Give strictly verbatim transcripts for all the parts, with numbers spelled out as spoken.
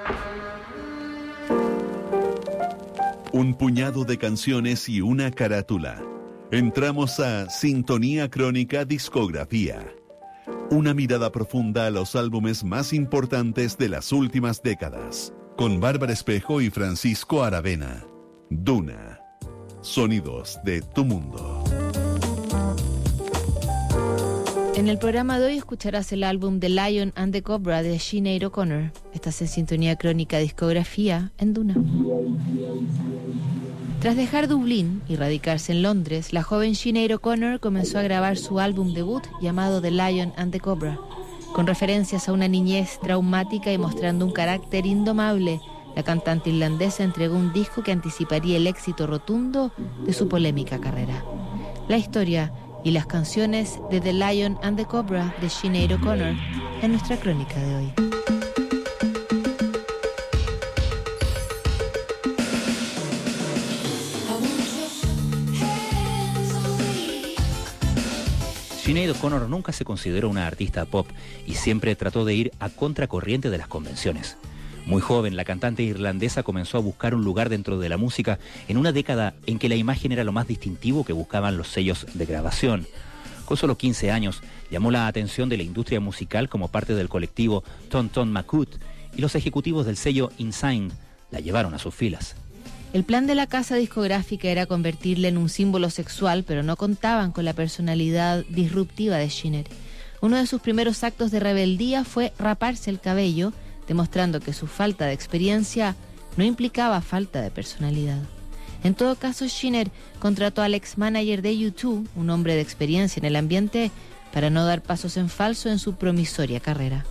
Un puñado de canciones y una carátula. Entramos a Sintonía Crónica Discografía. Una mirada profunda a los álbumes más importantes de las últimas décadas. Con Bárbara Espejo y Francisco Aravena. Duna. Sonidos de tu mundo. En el programa de hoy escucharás el álbum The Lion and the Cobra de Sinéad O'Connor. Estás en Sintonía Crónica Discografía en Duna. Tras dejar Dublín y radicarse en Londres, la joven Sinéad O'Connor comenzó a grabar su álbum debut llamado The Lion and the Cobra. Con referencias a una niñez traumática y mostrando un carácter indomable, la cantante irlandesa entregó un disco que anticiparía el éxito rotundo de su polémica carrera. La historia y las canciones de The Lion and the Cobra de Sinéad O'Connor en nuestra crónica de hoy. Sinéad O'Connor nunca se consideró una artista pop y siempre trató de ir a contracorriente de las convenciones. Muy joven, la cantante irlandesa comenzó a buscar un lugar dentro de la música en una década en que la imagen era lo más distintivo que buscaban los sellos de grabación. Con solo quince años, llamó la atención de la industria musical como parte del colectivo Ton Ton Macoute y los ejecutivos del sello InSign la llevaron a sus filas. El plan de la casa discográfica era convertirla en un símbolo sexual, pero no contaban con la personalidad disruptiva de Sinéad. Uno de sus primeros actos de rebeldía fue raparse el cabello, demostrando que su falta de experiencia no implicaba falta de personalidad. En todo caso, Sinéad contrató al ex manager de U dos, un hombre de experiencia en el ambiente, para no dar pasos en falso en su promisoria carrera.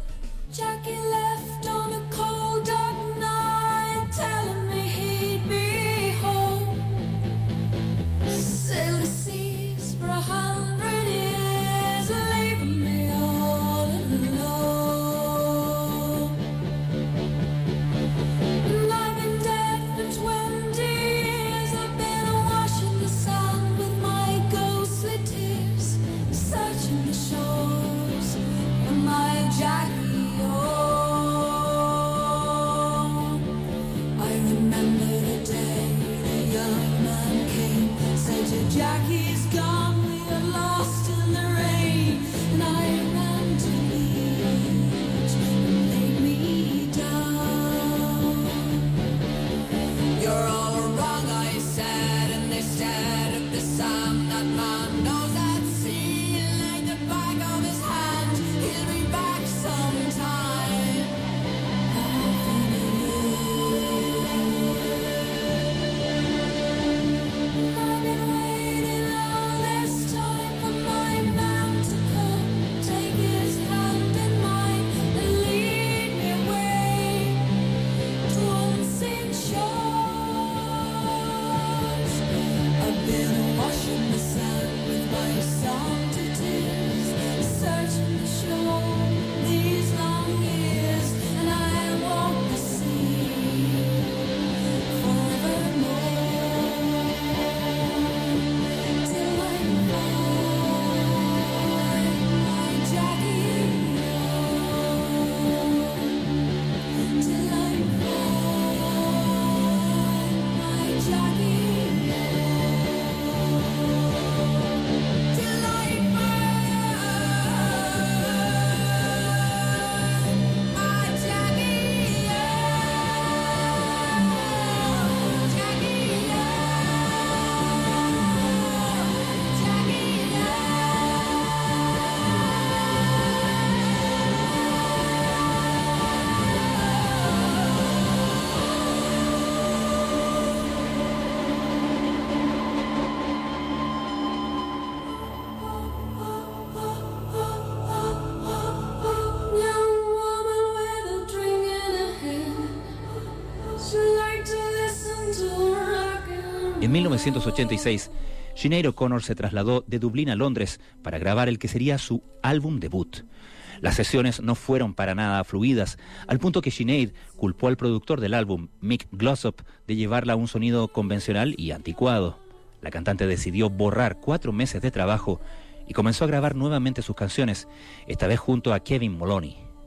En mil novecientos ochenta y seis, Sinéad O'Connor se trasladó de Dublín a Londres para grabar el que sería su álbum debut. Las sesiones no fueron para nada fluidas, al punto que Sinéad culpó al productor del álbum, Mick Glossop, de llevarla a un sonido convencional y anticuado. La cantante decidió borrar cuatro meses de trabajo y comenzó a grabar nuevamente sus canciones, esta vez junto a Kevin Moloney.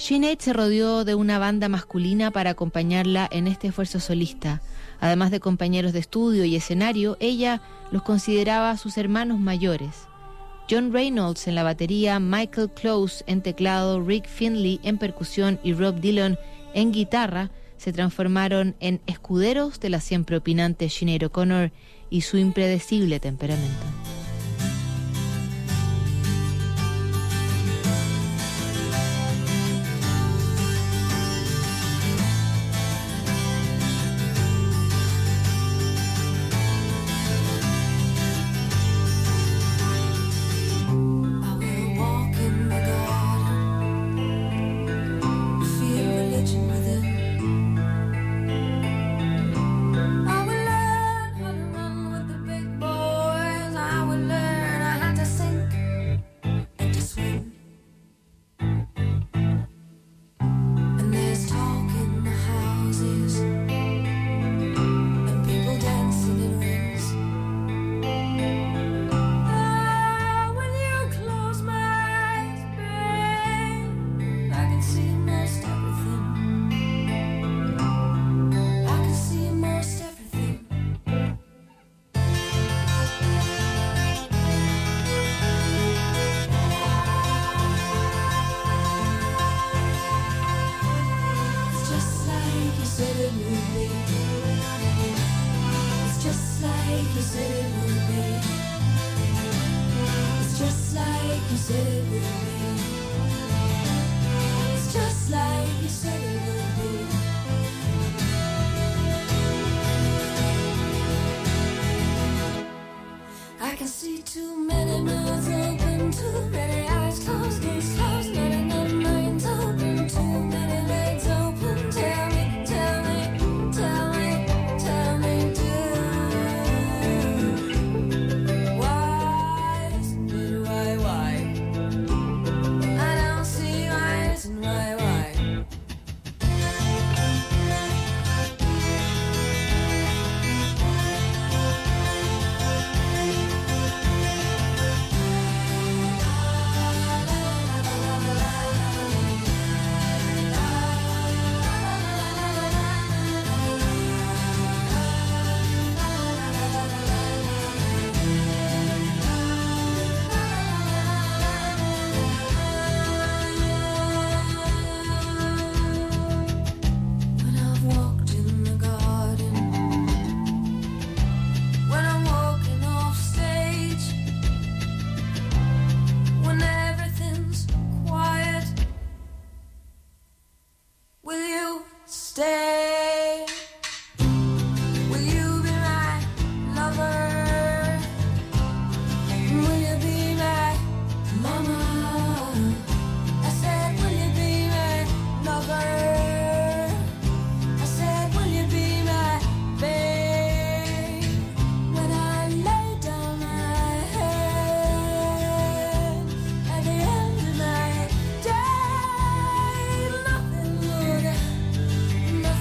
Sinead se rodeó de una banda masculina para acompañarla en este esfuerzo solista. Además de compañeros de estudio y escenario, ella los consideraba sus hermanos mayores. John Reynolds en la batería, Michael Close en teclado, Rick Finley en percusión y Rob Dylan en guitarra se transformaron en escuderos de la siempre opinante Sinead O'Connor y su impredecible temperamento. Nothing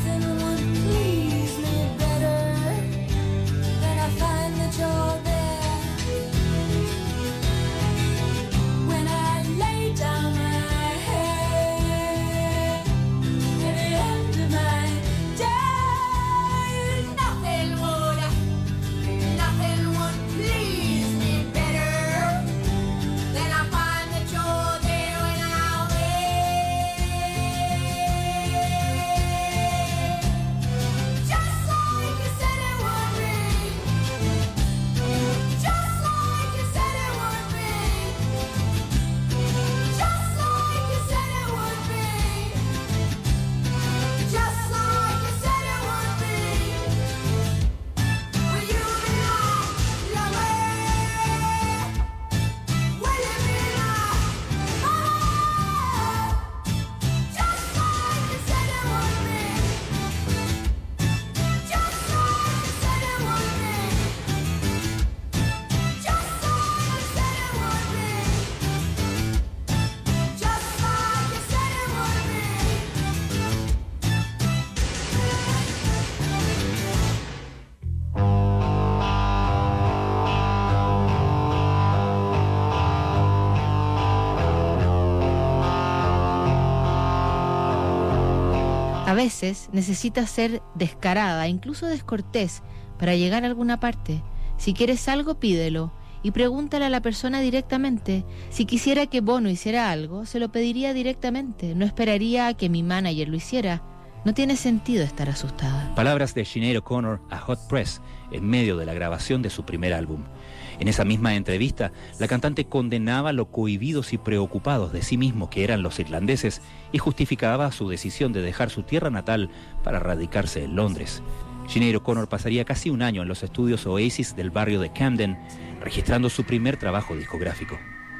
A veces necesitas ser descarada, incluso descortés, para llegar a alguna parte. Si quieres algo, pídelo. Y pregúntale a la persona directamente. Si quisiera que Bono hiciera algo, se lo pediría directamente. No esperaría a que mi manager lo hiciera. No tiene sentido estar asustada. Palabras de Sinead O'Connor a Hot Press en medio de la grabación de su primer álbum. En esa misma entrevista, la cantante condenaba lo cohibidos y preocupados de sí mismos que eran los irlandeses y justificaba su decisión de dejar su tierra natal para radicarse en Londres. Sinead O'Connor pasaría casi un año en los estudios Oasis del barrio de Camden, registrando su primer trabajo discográfico.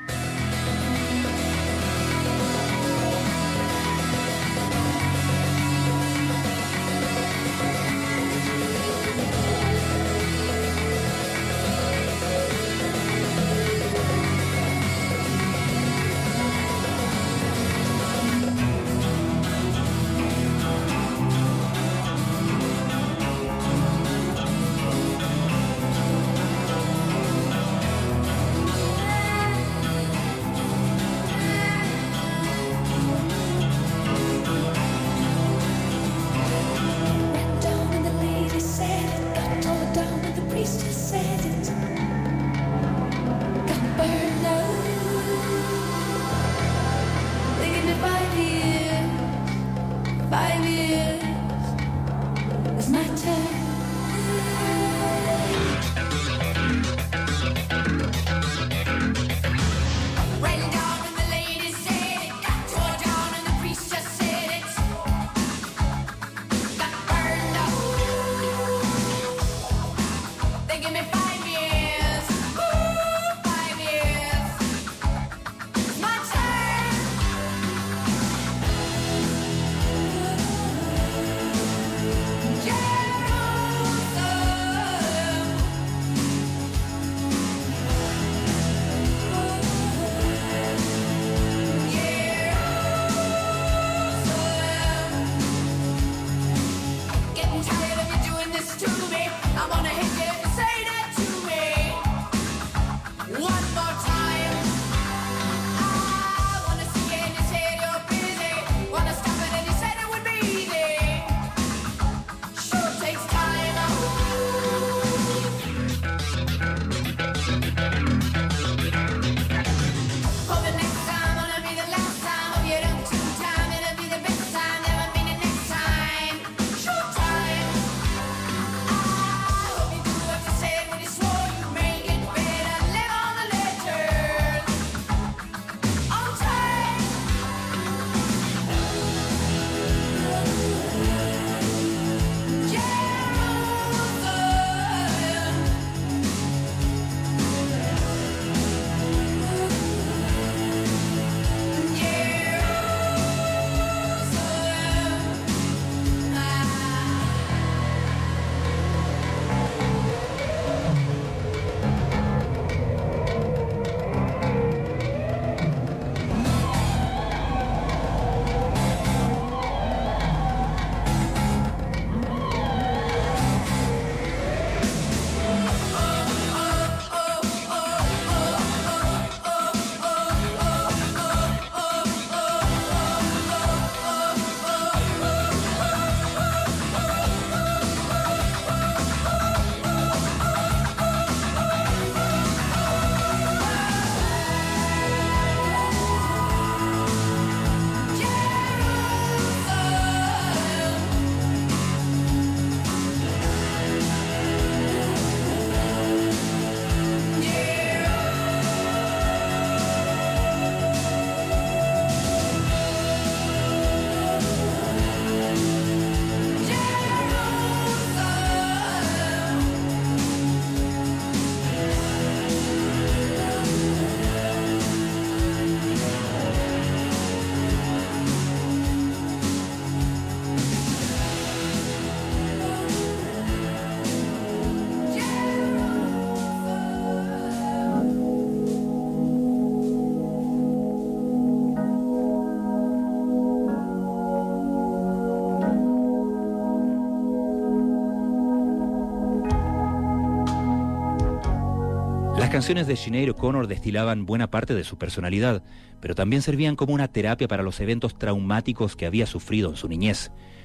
Las canciones de Sinead O'Connor destilaban buena parte de su personalidad, pero también servían como una terapia para los eventos traumáticos que había sufrido en su niñez.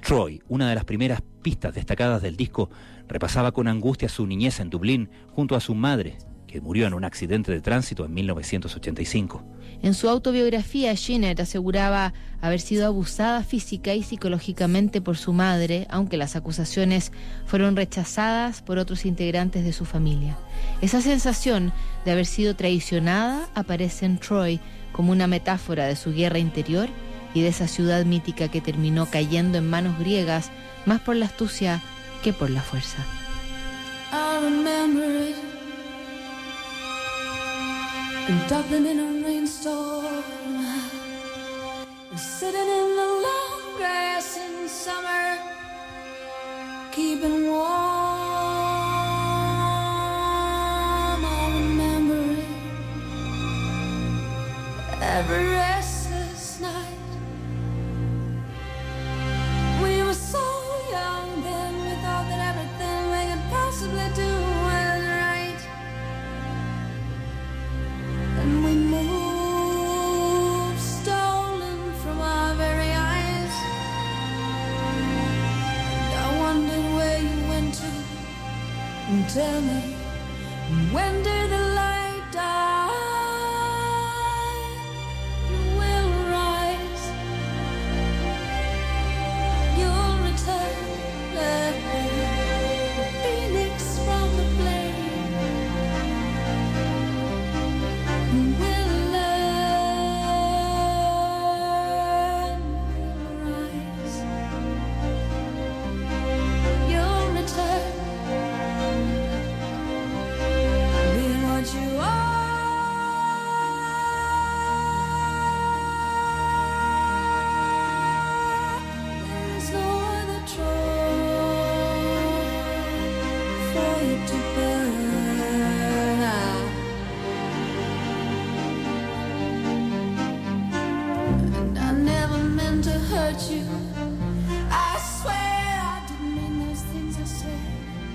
Troy, una de las primeras pistas destacadas del disco, repasaba con angustia su niñez en Dublín junto a su madre, que murió en un accidente de tránsito en mil novecientos ochenta y cinco. En su autobiografía, Sheener aseguraba haber sido abusada física y psicológicamente por su madre, aunque las acusaciones fueron rechazadas por otros integrantes de su familia. Esa sensación de haber sido traicionada aparece en Troy como una metáfora de su guerra interior y de esa ciudad mítica que terminó cayendo en manos griegas más por la astucia que por la fuerza. I remember it. In Dublin in a rainstorm, sitting in the long grass in summer, keeping warm. I remember it. Every restless night. We were so young then, we thought that everything we could possibly do was right. And we moved, stolen from our very eyes. And I wondered where you went to. And tell me, when did the light die? You will rise. You'll return, like the phoenix from the flame. You. I swear I didn't mean those things I said.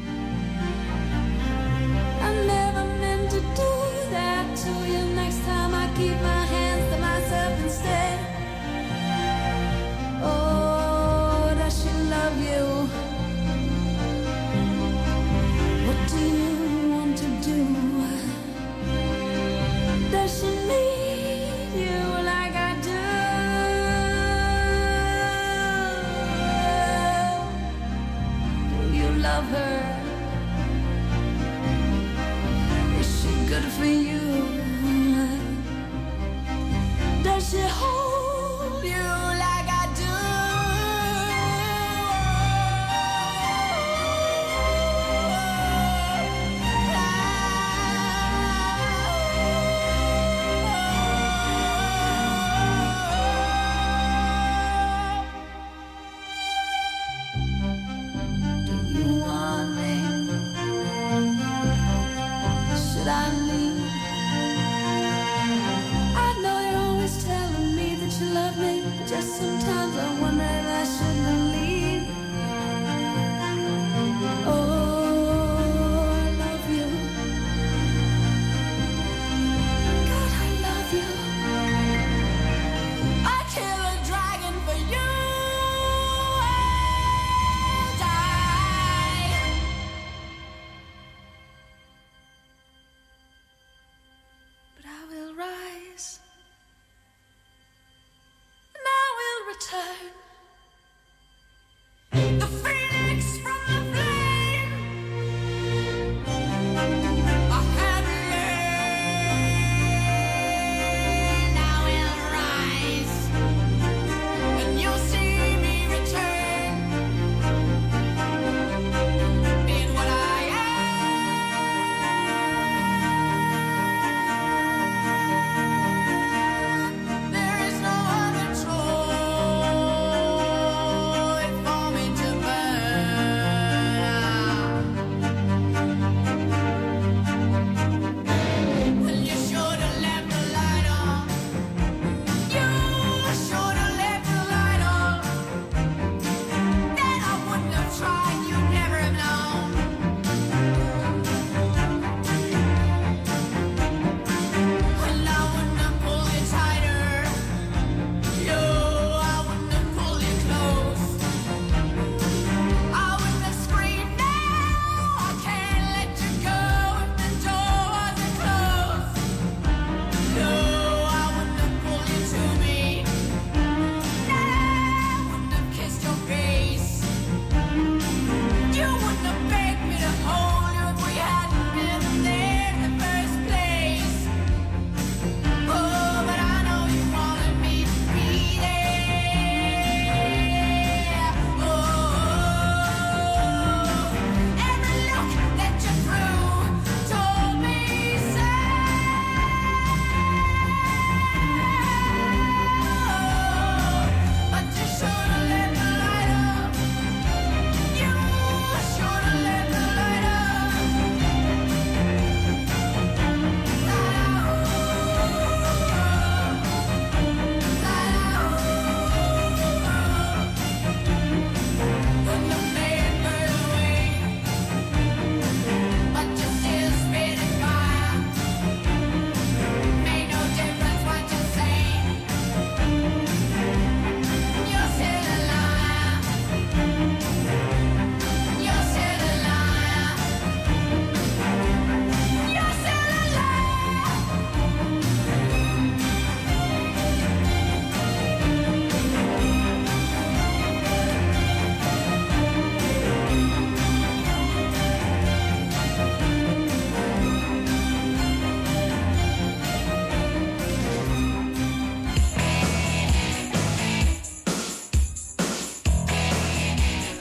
I never meant to do that to you. Next time I keep my hands to myself instead. Oh, does she love you? What do you want to do? Does she need you like I do? Love her. Is she good for you? Does she hold you like I do? Do you want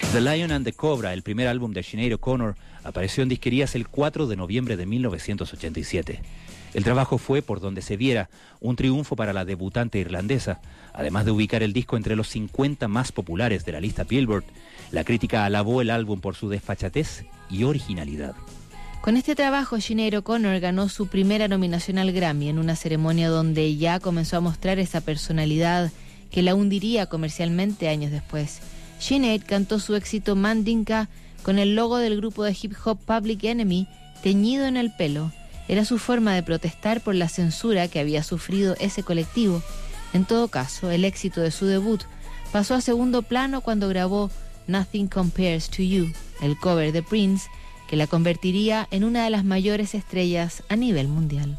The Lion and the Cobra, el primer álbum de Sinéad O'Connor, apareció en disquerías el cuatro de noviembre de mil novecientos ochenta y siete. El trabajo fue, por donde se viera, un triunfo para la debutante irlandesa. Además de ubicar el disco entre los cincuenta más populares de la lista Billboard, la crítica alabó el álbum por su desfachatez y originalidad. Con este trabajo, Sinéad O'Connor ganó su primera nominación al Grammy en una ceremonia donde ya comenzó a mostrar esa personalidad que la hundiría comercialmente años después. Sinéad cantó su éxito Mandinka con el logo del grupo de hip hop Public Enemy teñido en el pelo. Era su forma de protestar por la censura que había sufrido ese colectivo. En todo caso, el éxito de su debut pasó a segundo plano cuando grabó Nothing Compares to You, el cover de Prince, que la convertiría en una de las mayores estrellas a nivel mundial.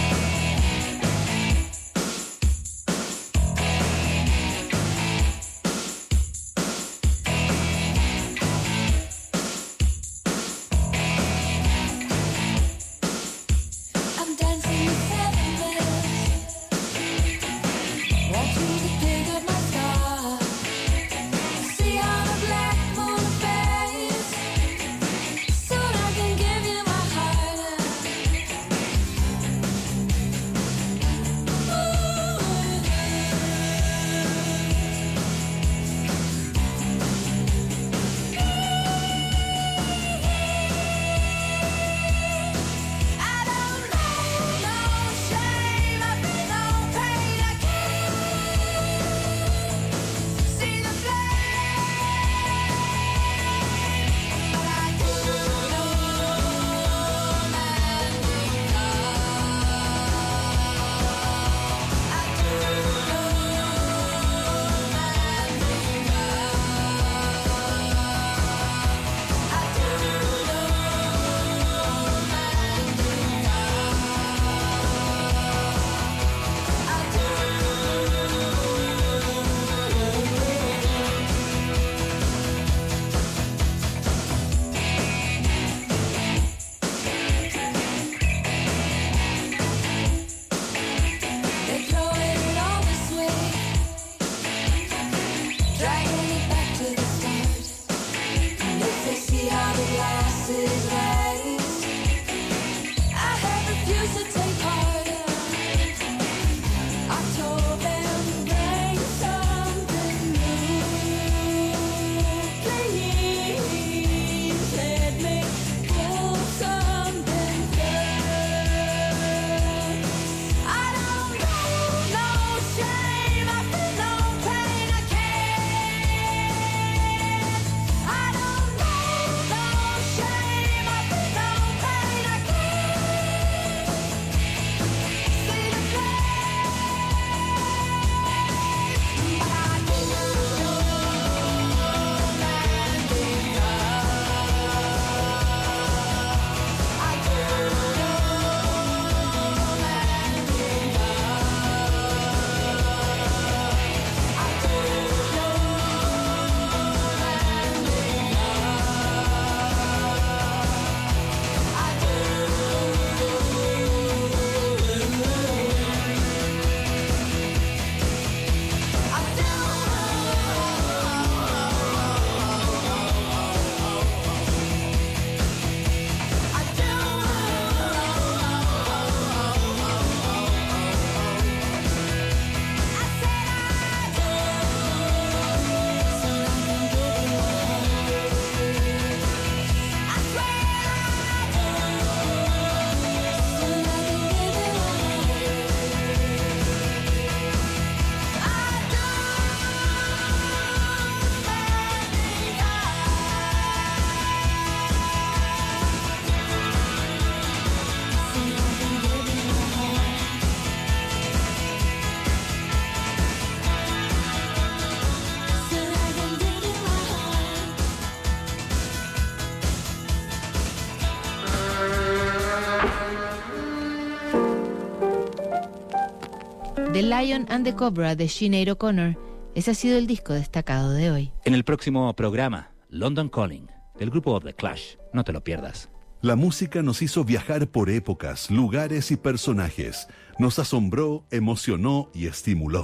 The Lion and the Cobra de Sinéad O'Connor. Ese ha sido el disco destacado de hoy. En el próximo programa, London Calling, del grupo The Clash. No te lo pierdas. La música nos hizo viajar por épocas, lugares y personajes. Nos asombró, emocionó y estimuló.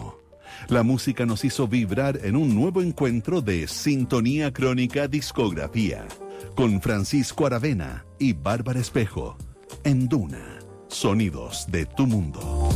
La música nos hizo vibrar en un nuevo encuentro de Sintonía Crónica Discografía, con Francisco Aravena y Bárbara Espejo, en Duna, sonidos de tu mundo.